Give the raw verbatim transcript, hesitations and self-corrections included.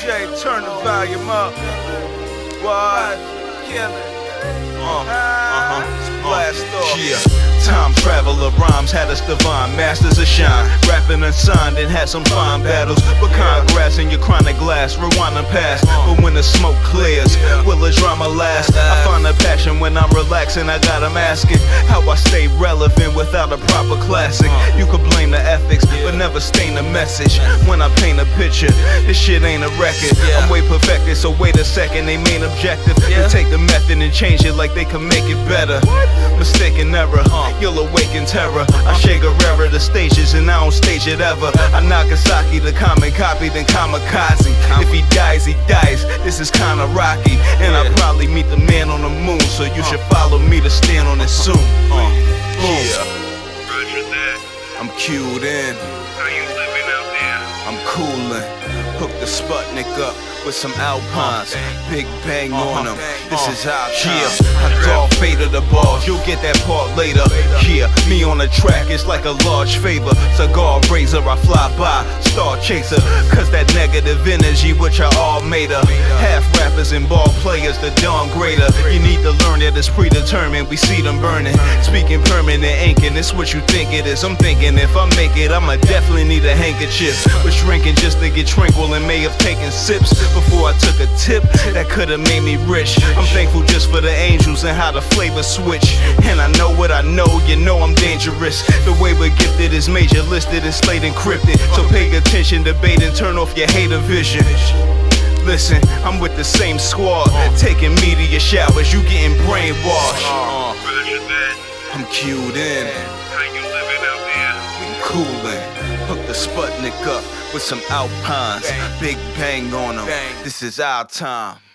Jay, turn the volume up. What? Kill it. Uh, uh-huh. Blast off. Yeah. Time traveler rhymes had us divine, masters of shine. Rapping unsigned and had some fine battles. But congrats in your chronic glass, rewinding past. But when the smoke clears, will the drama last? I find a passion when I'm relaxing, I got 'em asking how I stay relevant without a proper classic. You could blame the ethics, but never stain the message. When I paint a picture, this shit ain't a record. I'm way perfected, so wait a second, they main objective to take the method and change it like they can make it better. Mistaken error, you'll awaken terror. I shake Guerrera the stages and I don't stage it ever. I Nagasaki the common copy, then kamikaze. If he dies, he dies. This is kinda rocky, and I probably meet the man on the moon. So you should follow me to stand on it soon. Uh, yeah. Roger that. I'm cued in. How you living out there? I'm coolin'. Hook the Sputnik up with some Alpines. Big bang on them. This is our time. Yeah, I draw fate of the balls. You'll get that part later. Yeah, me on the track is like a large favor. Cigar razor, I fly by. Star chaser. Cause that negative energy which I all made of. Half rappers and ball players, the dawn greater. You need to learn that it's predetermined. We see them burning. Speaking permanent inking, it's what you think it is. I'm thinking if I make it, I'ma definitely need a handkerchief. Was drinking just to get tranquil and may have taken sips before I took a tip that could've made me rich. I'm thankful just for the angels and how the flavor switch. And I know what I know, you know I'm dangerous. The way we're gifted is major listed and slate encrypted. So pay attention, debate, and turn off your hater vision. Listen, I'm with the same squad, taking media showers, you getting brainwashed. Roger that. I'm cued in. How you living out there? I'm coolin'. Hook the Sputnik up with some Alpines. Big bang on them. This is our time.